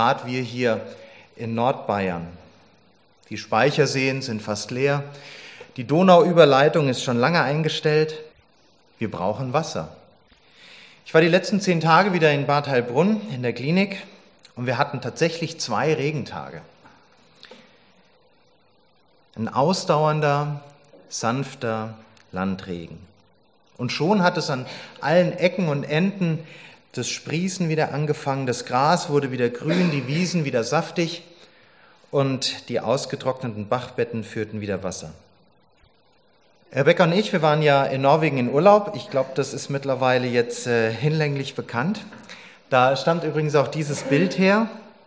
Gerade wir hier in Nordbayern. Die Speicherseen sind fast leer. Die Donauüberleitung ist schon lange eingestellt. Wir brauchen Wasser. Ich war die letzten 10 Tage wieder in Bad Heilbrunn in der Klinik und wir hatten tatsächlich 2 Regentage. Ein ausdauernder, sanfter Landregen. Und schon hat es an allen Ecken und Enden das Sprießen wieder angefangen, das Gras wurde wieder grün, die Wiesen wieder saftig und die ausgetrockneten Bachbetten führten wieder Wasser. Rebecca und ich, wir waren ja in Norwegen in Urlaub. Ich glaube, das ist mittlerweile jetzt hinlänglich bekannt. Da stammt übrigens auch dieses Bild her.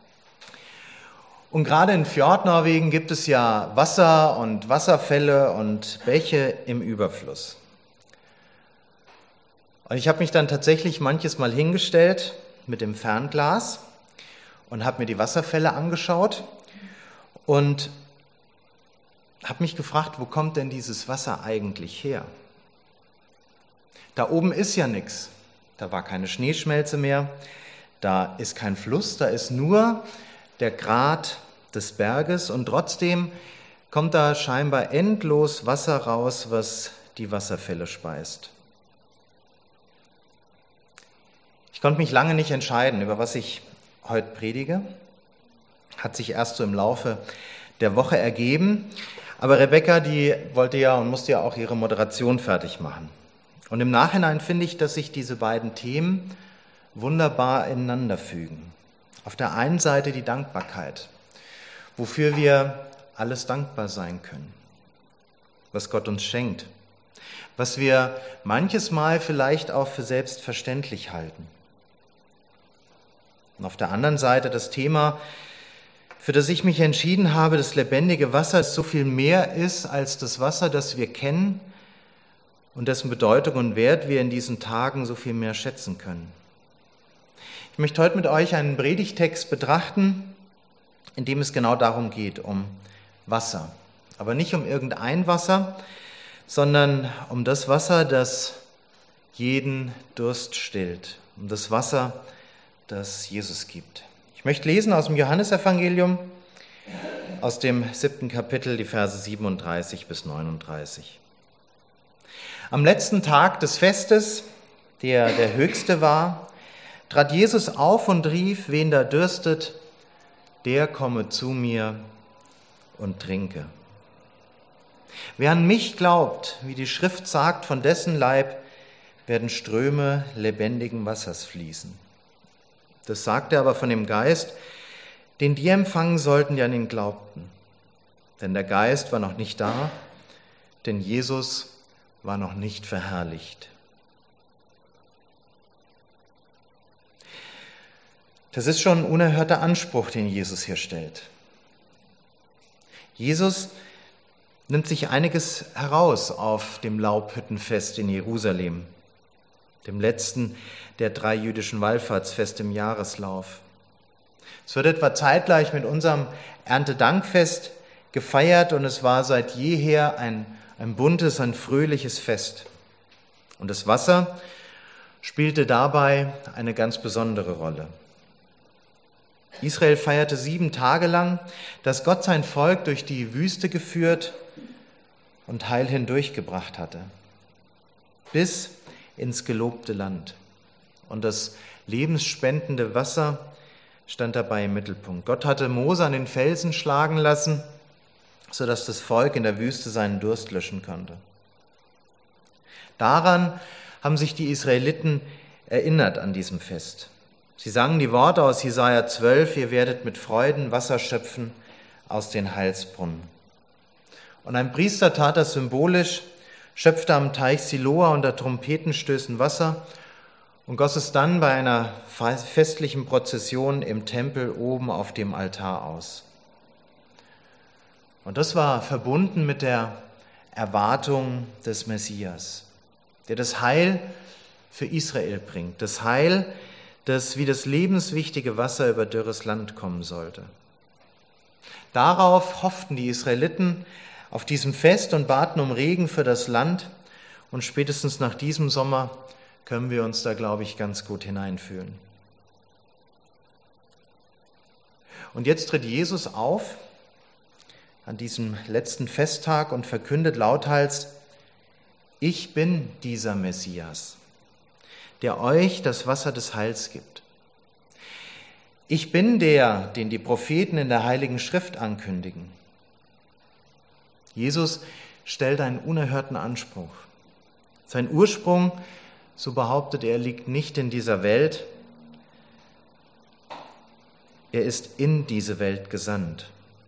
Und gerade in Fjordnorwegen gibt es ja Wasser und Wasserfälle und Bäche im Überfluss. Und ich habe mich dann tatsächlich manches Mal hingestellt mit dem Fernglas und habe mir die Wasserfälle angeschaut und habe mich gefragt, wo kommt denn dieses Wasser eigentlich her? Da oben ist ja nichts. Da war keine Schneeschmelze mehr, da ist kein Fluss, da ist nur der Grat des Berges und trotzdem kommt da scheinbar endlos Wasser raus, was die Wasserfälle speist. Ich konnte mich lange nicht entscheiden, über was ich heute predige. Hat sich erst so im Laufe der Woche ergeben. Aber Rebecca, die wollte ja und musste ja auch ihre Moderation fertig machen. Und im Nachhinein finde ich, dass sich diese beiden Themen wunderbar ineinander fügen. Auf der einen Seite die Dankbarkeit, wofür wir alles dankbar sein können, was Gott uns schenkt, was wir manches Mal vielleicht auch für selbstverständlich halten. Und auf der anderen Seite das Thema, für das ich mich entschieden habe, das lebendige Wasser, das so viel mehr ist als das Wasser, das wir kennen und dessen Bedeutung und Wert wir in diesen Tagen so viel mehr schätzen können. Ich möchte heute mit euch einen Predigtext betrachten, in dem es genau darum geht, um Wasser. Aber nicht um irgendein Wasser, sondern um das Wasser, das jeden Durst stillt, um das Wasser, das Jesus gibt. Ich möchte lesen aus dem Johannesevangelium, aus dem 7. Kapitel, die Verse 37 bis 39. Am letzten Tag des Festes, der höchste war, trat Jesus auf und rief, wen da dürstet, der komme zu mir und trinke. Wer an mich glaubt, wie die Schrift sagt, von dessen Leib werden Ströme lebendigen Wassers fließen. Das sagt er aber von dem Geist, den die empfangen sollten, die an ihn glaubten. Denn der Geist war noch nicht da, denn Jesus war noch nicht verherrlicht. Das ist schon ein unerhörter Anspruch, den Jesus hier stellt. Jesus nimmt sich einiges heraus auf dem Laubhüttenfest in Jerusalem, dem letzten der 3 jüdischen Wallfahrtsfeste im Jahreslauf. Es wird etwa zeitgleich mit unserem Erntedankfest gefeiert und es war seit jeher ein buntes, ein fröhliches Fest. Und das Wasser spielte dabei eine ganz besondere Rolle. Israel feierte 7 Tage lang, dass Gott sein Volk durch die Wüste geführt und heil hindurchgebracht hatte, bis ins gelobte Land. Und das lebensspendende Wasser stand dabei im Mittelpunkt. Gott hatte Mose an den Felsen schlagen lassen, sodass das Volk in der Wüste seinen Durst löschen konnte. Daran haben sich die Israeliten erinnert an diesem Fest. Sie sangen die Worte aus Jesaja 12, ihr werdet mit Freuden Wasser schöpfen aus den Heilsbrunnen. Und ein Priester tat das symbolisch, schöpfte am Teich Siloa unter Trompetenstößen Wasser und goss es dann bei einer festlichen Prozession im Tempel oben auf dem Altar aus. Und das war verbunden mit der Erwartung des Messias, der das Heil für Israel bringt, das Heil, das wie das lebenswichtige Wasser über dürres Land kommen sollte. Darauf hofften die Israeliten auf diesem Fest und baten um Regen für das Land. Und spätestens nach diesem Sommer können wir uns da, glaube ich, ganz gut hineinfühlen. Und jetzt tritt Jesus auf an diesem letzten Festtag und verkündet lauthals: Ich bin dieser Messias, der euch das Wasser des Heils gibt. Ich bin der, den die Propheten in der Heiligen Schrift ankündigen. Jesus stellt einen unerhörten Anspruch. Sein Ursprung, so behauptet er, liegt nicht in dieser Welt. Er ist in diese Welt gesandt.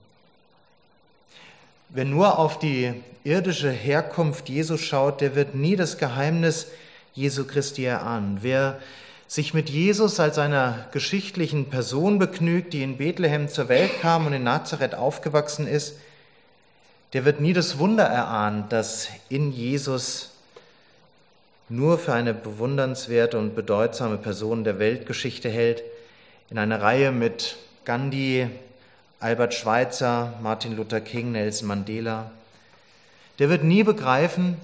Wer nur auf die irdische Herkunft Jesu schaut, der wird nie das Geheimnis Jesu Christi erahnen. Wer sich mit Jesus als einer geschichtlichen Person begnügt, die in Bethlehem zur Welt kam und in Nazareth aufgewachsen ist, der wird nie das Wunder erahnen, das in Jesus nur für eine bewundernswerte und bedeutsame Person der Weltgeschichte hält, in einer Reihe mit Gandhi, Albert Schweitzer, Martin Luther King, Nelson Mandela. Der wird nie begreifen,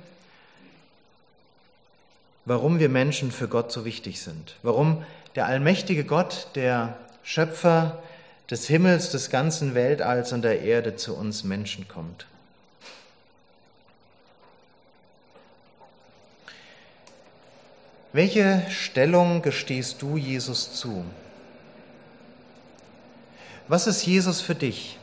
warum wir Menschen für Gott so wichtig sind, warum der allmächtige Gott, der Schöpfer des Himmels, des ganzen Weltalls und der Erde zu uns Menschen kommt. Welche Stellung gestehst du Jesus zu? Was ist Jesus für dich?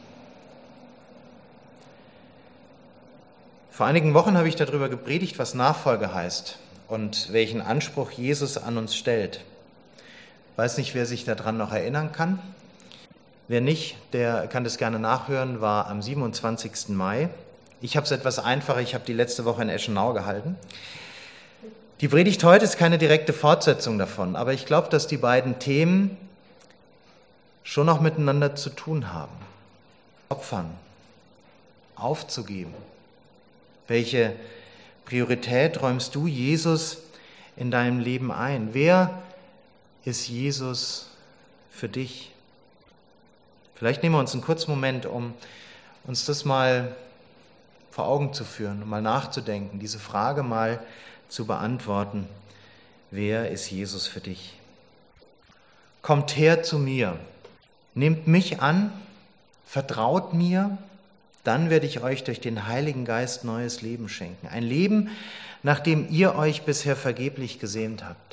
Vor einigen Wochen habe ich darüber gepredigt, was Nachfolge heißt und welchen Anspruch Jesus an uns stellt. Ich weiß nicht, wer sich daran noch erinnern kann. Wer nicht, der kann das gerne nachhören, war am 27. Mai. Ich habe es etwas einfacher, ich habe die letzte Woche in Eschenau gehalten. Die Predigt heute ist keine direkte Fortsetzung davon, aber ich glaube, dass die beiden Themen schon noch miteinander zu tun haben. Opfern, aufzugeben. Welche Priorität räumst du Jesus in deinem Leben ein? Wer ist Jesus für dich? Vielleicht nehmen wir uns einen kurzen Moment, um uns das mal vor Augen zu führen, um mal nachzudenken, diese Frage mal zu beantworten. Wer ist Jesus für dich? Kommt her zu mir, nehmt mich an, vertraut mir, dann werde ich euch durch den Heiligen Geist neues Leben schenken. Ein Leben, nach dem ihr euch bisher vergeblich gesehnt habt.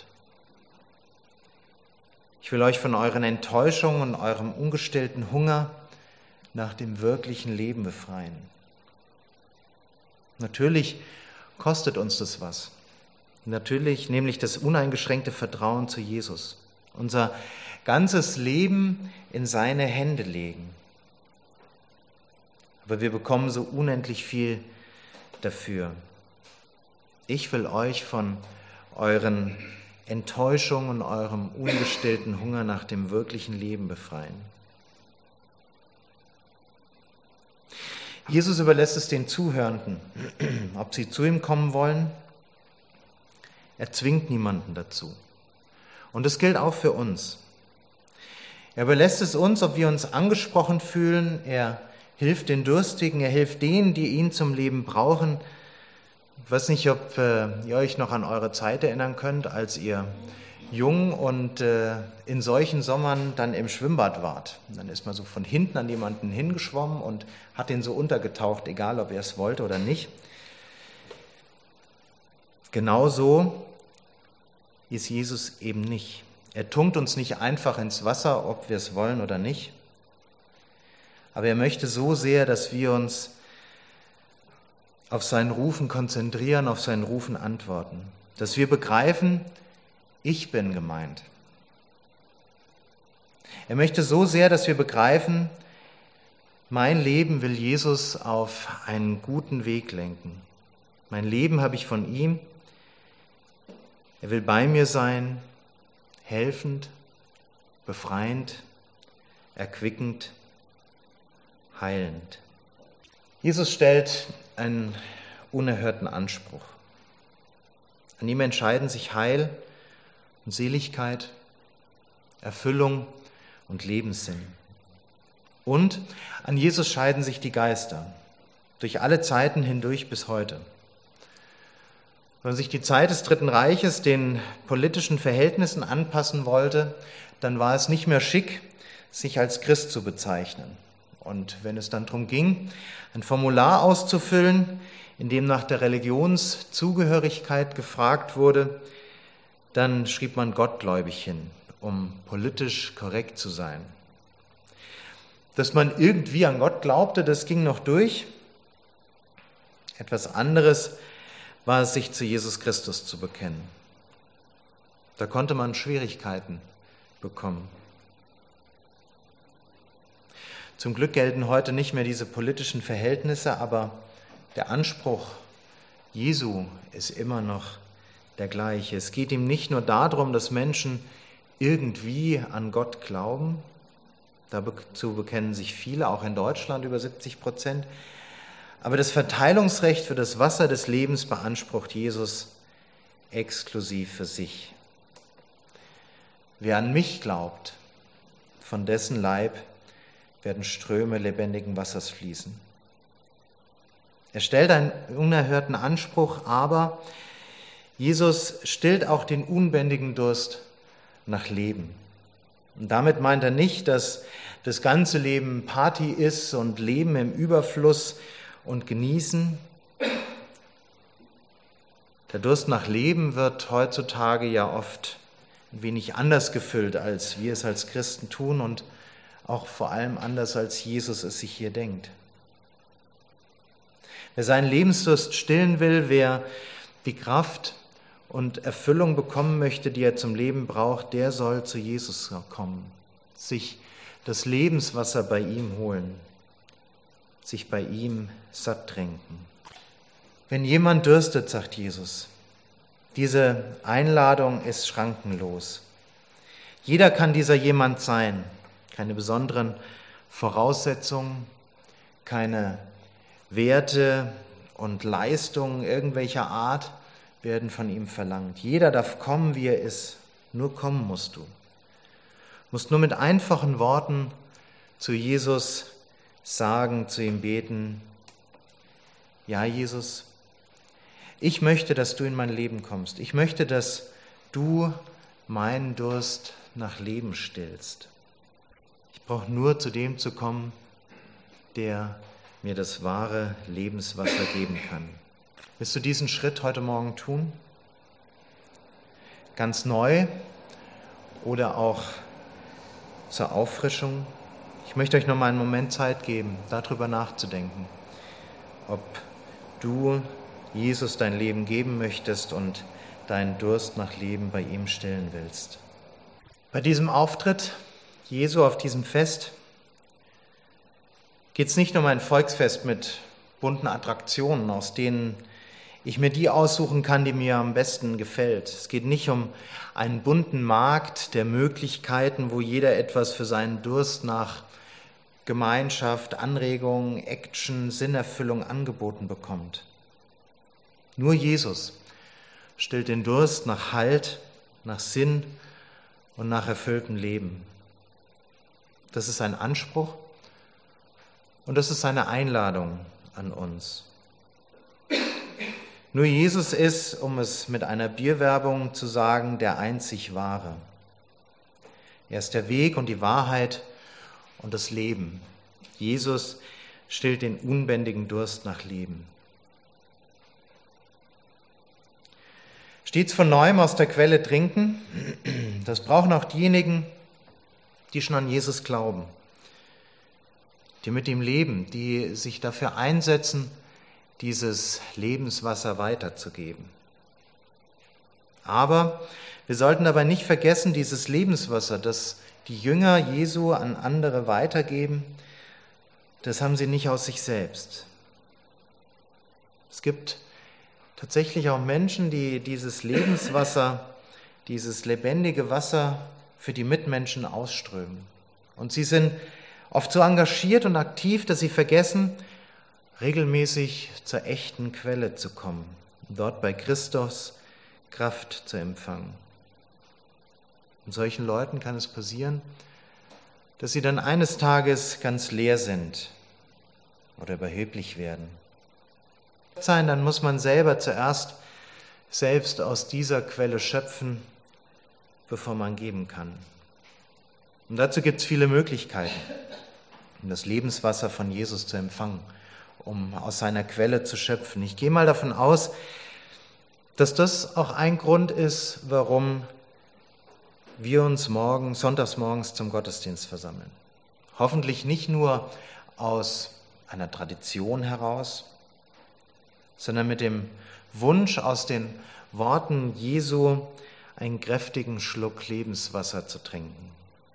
Ich will euch von euren Enttäuschungen und eurem ungestillten Hunger nach dem wirklichen Leben befreien. Natürlich kostet uns das was. Natürlich, nämlich das uneingeschränkte Vertrauen zu Jesus. Unser ganzes Leben in seine Hände legen. Aber wir bekommen so unendlich viel dafür. Ich will euch von euren Enttäuschungen und eurem ungestillten Hunger nach dem wirklichen Leben befreien. Jesus überlässt es den Zuhörenden, ob sie zu ihm kommen wollen. Er zwingt niemanden dazu. Und das gilt auch für uns. Er überlässt es uns, ob wir uns angesprochen fühlen. Er hilft den Durstigen, er hilft denen, die ihn zum Leben brauchen. Ich weiß nicht, ob ihr euch noch an eure Zeit erinnern könnt, als ihr jung und in solchen Sommern dann im Schwimmbad wart. Und dann ist man so von hinten an jemanden hingeschwommen und hat den so untergetaucht, egal ob er es wollte oder nicht. Genauso ist Jesus eben nicht. Er tunkt uns nicht einfach ins Wasser, ob wir es wollen oder nicht. Aber er möchte so sehr, dass wir uns auf sein Rufen konzentrieren, auf sein Rufen antworten. Dass wir begreifen, ich bin gemeint. Er möchte so sehr, dass wir begreifen, mein Leben will Jesus auf einen guten Weg lenken. Mein Leben habe ich von ihm. Er will bei mir sein, helfend, befreiend, erquickend, heilend. Jesus stellt einen unerhörten Anspruch. An ihm entscheiden sich Heil und Seligkeit, Erfüllung und Lebenssinn. Und an Jesus scheiden sich die Geister, durch alle Zeiten hindurch bis heute. Wenn sich die Zeit des Dritten Reiches den politischen Verhältnissen anpassen wollte, dann war es nicht mehr schick, sich als Christ zu bezeichnen. Und wenn es dann darum ging, ein Formular auszufüllen, in dem nach der Religionszugehörigkeit gefragt wurde, dann schrieb man gottgläubig hin, um politisch korrekt zu sein. Dass man irgendwie an Gott glaubte, das ging noch durch. Etwas anderes war es, sich zu Jesus Christus zu bekennen. Da konnte man Schwierigkeiten bekommen. Zum Glück gelten heute nicht mehr diese politischen Verhältnisse, aber der Anspruch Jesu ist immer noch der gleiche. Es geht ihm nicht nur darum, dass Menschen irgendwie an Gott glauben. Dazu bekennen sich viele, auch in Deutschland über 70%. Aber das Verteilungsrecht für das Wasser des Lebens beansprucht Jesus exklusiv für sich. Wer an mich glaubt, von dessen Leib werden Ströme lebendigen Wassers fließen. Er stellt einen unerhörten Anspruch, aber Jesus stillt auch den unbändigen Durst nach Leben. Und damit meint er nicht, dass das ganze Leben Party ist und Leben im Überfluss und Genießen. Der Durst nach Leben wird heutzutage ja oft ein wenig anders gefüllt, als wir es als Christen tun und auch vor allem anders, als Jesus es sich hier denkt. Wer seinen Lebensdurst stillen will, wer die Kraft und Erfüllung bekommen möchte, die er zum Leben braucht, der soll zu Jesus kommen, sich das Lebenswasser bei ihm holen, sich bei ihm satt trinken. Wenn jemand dürstet, sagt Jesus, diese Einladung ist schrankenlos. Jeder kann dieser jemand sein. Keine besonderen Voraussetzungen, keine Werte und Leistungen irgendwelcher Art werden von ihm verlangt. Jeder darf kommen, wie er ist. Nur kommen musst du. Du musst nur mit einfachen Worten zu Jesus sagen, zu ihm beten, ja Jesus, ich möchte, dass du in mein Leben kommst. Ich möchte, dass du meinen Durst nach Leben stillst. Ich brauche nur zu dem zu kommen, der mir das wahre Lebenswasser geben kann. Willst du diesen Schritt heute Morgen tun? Ganz neu oder auch zur Auffrischung? Ich möchte euch noch mal einen Moment Zeit geben, darüber nachzudenken, ob du Jesus dein Leben geben möchtest und deinen Durst nach Leben bei ihm stillen willst. Bei diesem Auftritt Jesu auf diesem Fest geht es nicht um ein Volksfest mit bunten Attraktionen, aus denen ich mir die aussuchen kann, die mir am besten gefällt. Es geht nicht um einen bunten Markt der Möglichkeiten, wo jeder etwas für seinen Durst nach Gemeinschaft, Anregung, Action, Sinnerfüllung angeboten bekommt. Nur Jesus stillt den Durst nach Halt, nach Sinn und nach erfülltem Leben. Das ist ein Anspruch und das ist eine Einladung an uns. Nur Jesus ist, um es mit einer Bierwerbung zu sagen, der einzig Wahre. Er ist der Weg und die Wahrheit und das Leben. Jesus stillt den unbändigen Durst nach Leben. Stets von Neuem aus der Quelle trinken, das brauchen auch diejenigen, die schon an Jesus glauben, die mit ihm leben, die sich dafür einsetzen, dieses Lebenswasser weiterzugeben. Aber wir sollten dabei nicht vergessen, dieses Lebenswasser, das die Jünger Jesu an andere weitergeben, das haben sie nicht aus sich selbst. Es gibt tatsächlich auch Menschen, die dieses Lebenswasser, dieses lebendige Wasser für die Mitmenschen ausströmen. Und sie sind oft so engagiert und aktiv, dass sie vergessen, regelmäßig zur echten Quelle zu kommen, um dort bei Christus Kraft zu empfangen. Und solchen Leuten kann es passieren, dass sie dann eines Tages ganz leer sind oder überheblich werden. Dann muss man selber zuerst selbst aus dieser Quelle schöpfen, bevor man geben kann. Und dazu gibt es viele Möglichkeiten, um das Lebenswasser von Jesus zu empfangen, um aus seiner Quelle zu schöpfen. Ich gehe mal davon aus, dass das auch ein Grund ist, warum wir uns sonntags morgens zum Gottesdienst versammeln. Hoffentlich nicht nur aus einer Tradition heraus, sondern mit dem Wunsch, aus den Worten Jesu einen kräftigen Schluck Lebenswasser zu trinken.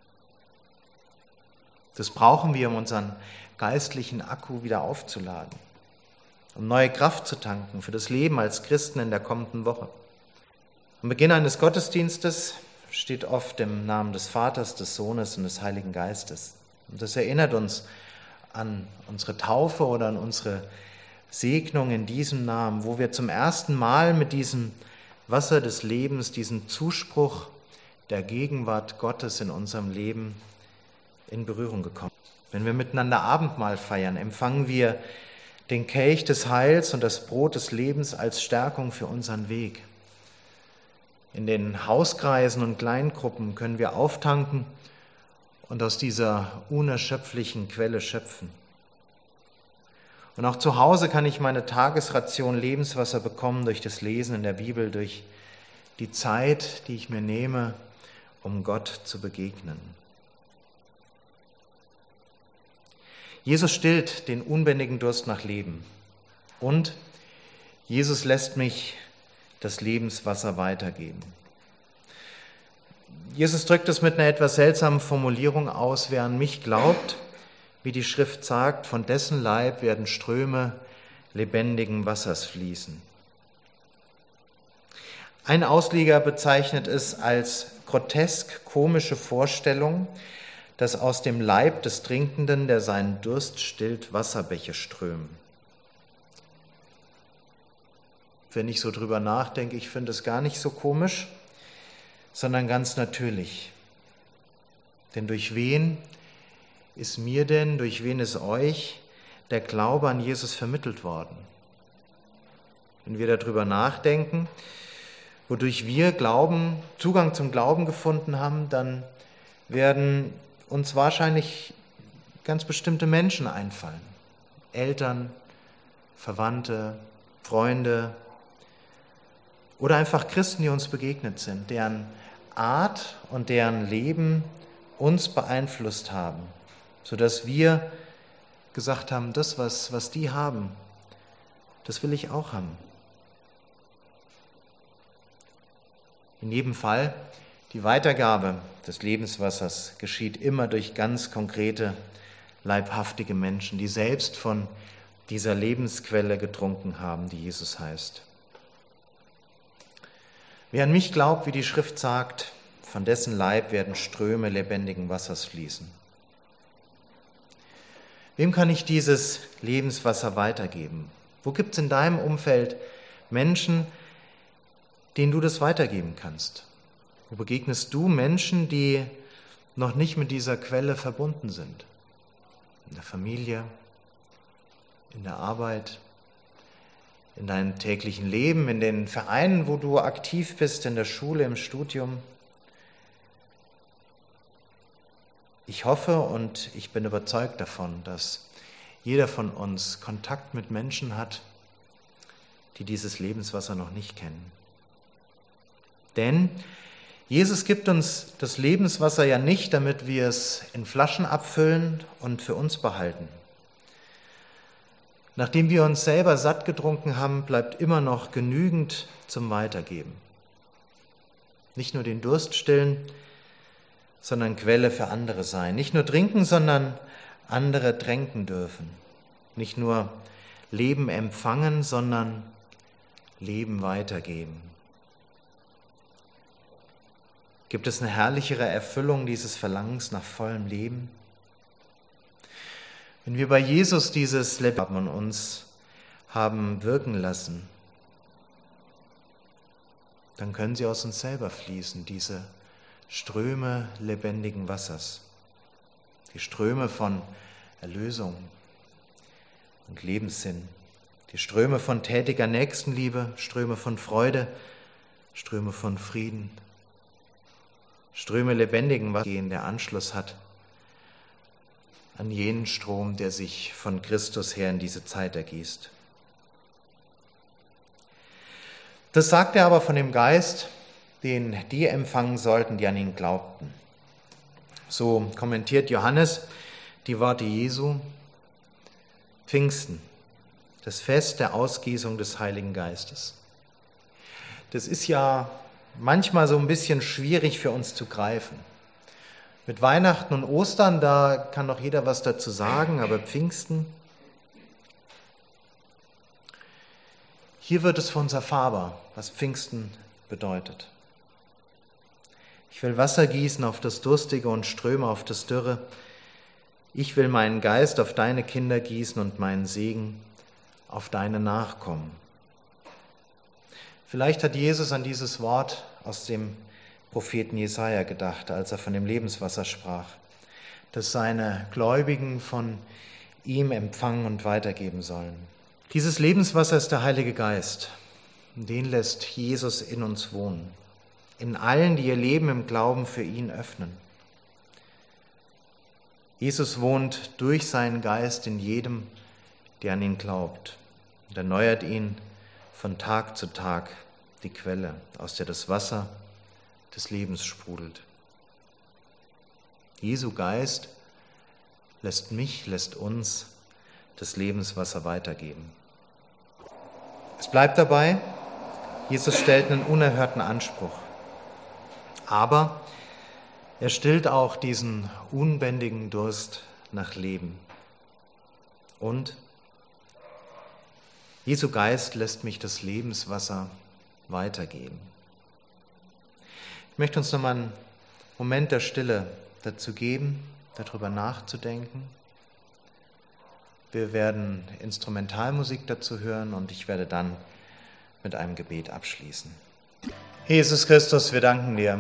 Das brauchen wir, um unseren geistlichen Akku wieder aufzuladen, um neue Kraft zu tanken für das Leben als Christen in der kommenden Woche. Am Beginn eines Gottesdienstes steht oft im Namen des Vaters, des Sohnes und des Heiligen Geistes. Und das erinnert uns an unsere Taufe oder an unsere Segnung in diesem Namen, wo wir zum ersten Mal mit diesem Wasser des Lebens, diesem Zuspruch der Gegenwart Gottes in unserem Leben in Berührung gekommen. Wenn wir miteinander Abendmahl feiern, empfangen wir den Kelch des Heils und das Brot des Lebens als Stärkung für unseren Weg. In den Hauskreisen und Kleingruppen können wir auftanken und aus dieser unerschöpflichen Quelle schöpfen. Und auch zu Hause kann ich meine Tagesration Lebenswasser bekommen durch das Lesen in der Bibel, durch die Zeit, die ich mir nehme, um Gott zu begegnen. Jesus stillt den unbändigen Durst nach Leben und Jesus lässt mich das Lebenswasser weitergeben. Jesus drückt es mit einer etwas seltsamen Formulierung aus: Wer an mich glaubt, wie die Schrift sagt, von dessen Leib werden Ströme lebendigen Wassers fließen. Ein Ausleger bezeichnet es als grotesk komische Vorstellung, dass aus dem Leib des Trinkenden, der seinen Durst stillt, Wasserbäche strömen. Wenn ich so drüber nachdenke, ich finde es gar nicht so komisch, sondern ganz natürlich. Denn durch wen ist mir denn, durch wen ist euch der Glaube an Jesus vermittelt worden? Wenn wir darüber nachdenken, wodurch wir Zugang zum Glauben gefunden haben, dann werden uns wahrscheinlich ganz bestimmte Menschen einfallen. Eltern, Verwandte, Freunde oder einfach Christen, die uns begegnet sind, deren Art und deren Leben uns beeinflusst haben, sodass wir gesagt haben, das, was die haben, das will ich auch haben. In jedem Fall, die Weitergabe des Lebenswassers geschieht immer durch ganz konkrete, leibhaftige Menschen, die selbst von dieser Lebensquelle getrunken haben, die Jesus heißt. Wer an mich glaubt, wie die Schrift sagt, von dessen Leib werden Ströme lebendigen Wassers fließen. Wem kann ich dieses Lebenswasser weitergeben? Wo gibt es in deinem Umfeld Menschen, denen du das weitergeben kannst? Wo begegnest du Menschen, die noch nicht mit dieser Quelle verbunden sind? In der Familie, in der Arbeit, in deinem täglichen Leben, in den Vereinen, wo du aktiv bist, in der Schule, im Studium. Ich hoffe und ich bin überzeugt davon, dass jeder von uns Kontakt mit Menschen hat, die dieses Lebenswasser noch nicht kennen. Denn Jesus gibt uns das Lebenswasser ja nicht, damit wir es in Flaschen abfüllen und für uns behalten. Nachdem wir uns selber satt getrunken haben, bleibt immer noch genügend zum Weitergeben. Nicht nur den Durst stillen, sondern Quelle für andere sein. Nicht nur trinken, sondern andere tränken dürfen. Nicht nur Leben empfangen, sondern Leben weitergeben. Gibt es eine herrlichere Erfüllung dieses Verlangens nach vollem Leben? Wenn wir bei Jesus dieses Leben an uns haben wirken lassen, dann können sie aus uns selber fließen, diese Ströme lebendigen Wassers, die Ströme von Erlösung und Lebenssinn, die Ströme von tätiger Nächstenliebe, Ströme von Freude, Ströme von Frieden, Ströme lebendigen Wassers gehen, der Anschluss hat an jenen Strom, der sich von Christus her in diese Zeit ergießt. Das sagt er aber von dem Geist, den die empfangen sollten, die an ihn glaubten. So kommentiert Johannes die Worte Jesu. Pfingsten, das Fest der Ausgießung des Heiligen Geistes. Das ist ja manchmal so ein bisschen schwierig für uns zu greifen. Mit Weihnachten und Ostern, da kann doch jeder was dazu sagen, aber Pfingsten, hier wird es für uns erfahrbar, was Pfingsten bedeutet. Ich will Wasser gießen auf das Durstige und Ströme auf das Dürre. Ich will meinen Geist auf deine Kinder gießen und meinen Segen auf deine Nachkommen. Vielleicht hat Jesus an dieses Wort aus dem Propheten Jesaja gedacht, als er von dem Lebenswasser sprach, das seine Gläubigen von ihm empfangen und weitergeben sollen. Dieses Lebenswasser ist der Heilige Geist. Den lässt Jesus in uns wohnen, in allen, die ihr Leben im Glauben für ihn öffnen. Jesus wohnt durch seinen Geist in jedem, der an ihn glaubt, und erneuert ihn von Tag zu Tag, die Quelle, aus der das Wasser des Lebens sprudelt. Jesu Geist lässt mich, lässt uns das Lebenswasser weitergeben. Es bleibt dabei, Jesus stellt einen unerhörten Anspruch. Aber er stillt auch diesen unbändigen Durst nach Leben. Und Jesu Geist lässt mich das Lebenswasser weitergeben. Ich möchte uns nochmal einen Moment der Stille dazu geben, darüber nachzudenken. Wir werden Instrumentalmusik dazu hören und ich werde dann mit einem Gebet abschließen. Jesus Christus, wir danken dir,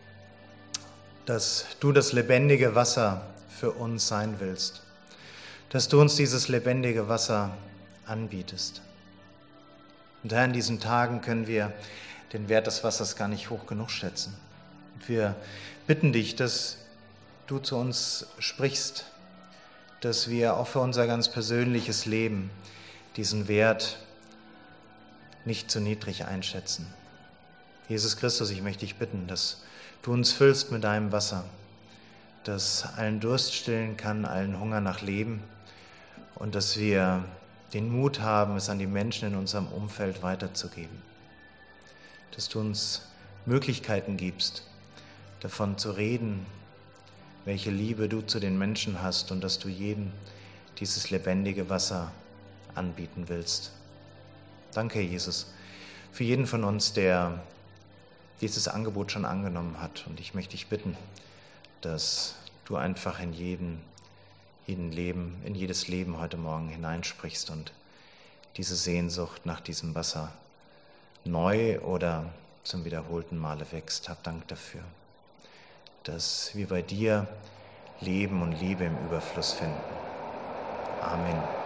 dass du das lebendige Wasser für uns sein willst, dass du uns dieses lebendige Wasser anbietest. Und Herr, in diesen Tagen können wir den Wert des Wassers gar nicht hoch genug schätzen. Und wir bitten dich, dass du zu uns sprichst, dass wir auch für unser ganz persönliches Leben diesen Wert nicht zu niedrig einschätzen. Jesus Christus, ich möchte dich bitten, dass du uns füllst mit deinem Wasser, das allen Durst stillen kann, allen Hunger nach Leben und dass wir den Mut haben, es an die Menschen in unserem Umfeld weiterzugeben. Dass du uns Möglichkeiten gibst, davon zu reden, welche Liebe du zu den Menschen hast und dass du jedem dieses lebendige Wasser anbieten willst. Danke, Jesus, für jeden von uns, der dieses Angebot schon angenommen hat. Und ich möchte dich bitten, dass du einfach in jedes Leben heute Morgen hineinsprichst und diese Sehnsucht nach diesem Wasser neu oder zum wiederholten Male wächst. Hab Dank dafür, dass wir bei dir Leben und Liebe im Überfluss finden. Amen.